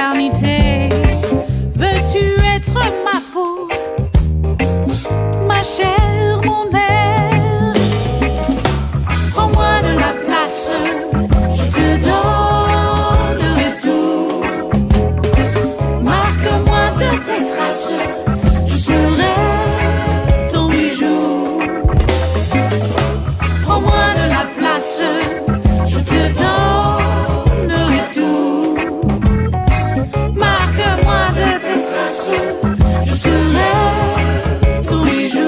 l'éternité. Veux-tu être ma peau, ma chair, mon air? Prends-moi de la place, je te donnerai tout. Marque-moi de tes traces, je serai ton bijou. Prends-moi de la place, je te donnerai tout. Marque-moi de tes traces, je serai ton bijou.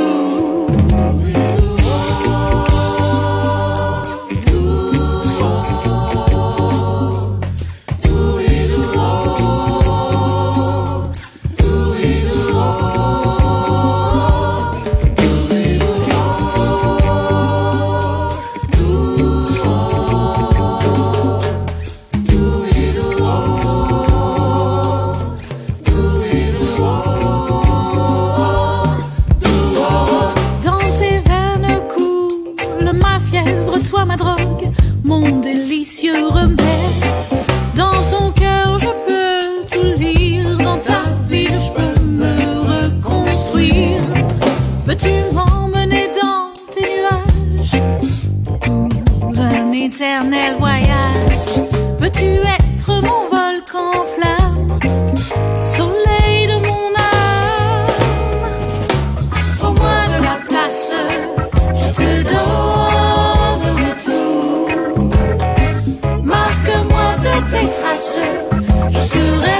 Dans tes veines coule ma fièvre, toi ma drogue, mon délicieux remède. Dans ton cœur je peux tout lire, dans ta vie je peux me reconstruire. Veux-tu m'emmener dans tes nuages pour un éternel voyage? Veux-tu être mon volcan en flamme, soleil de mon âme? Prends-moi de la place, je te donnerai tout. Marque-moi de tes traces, je serai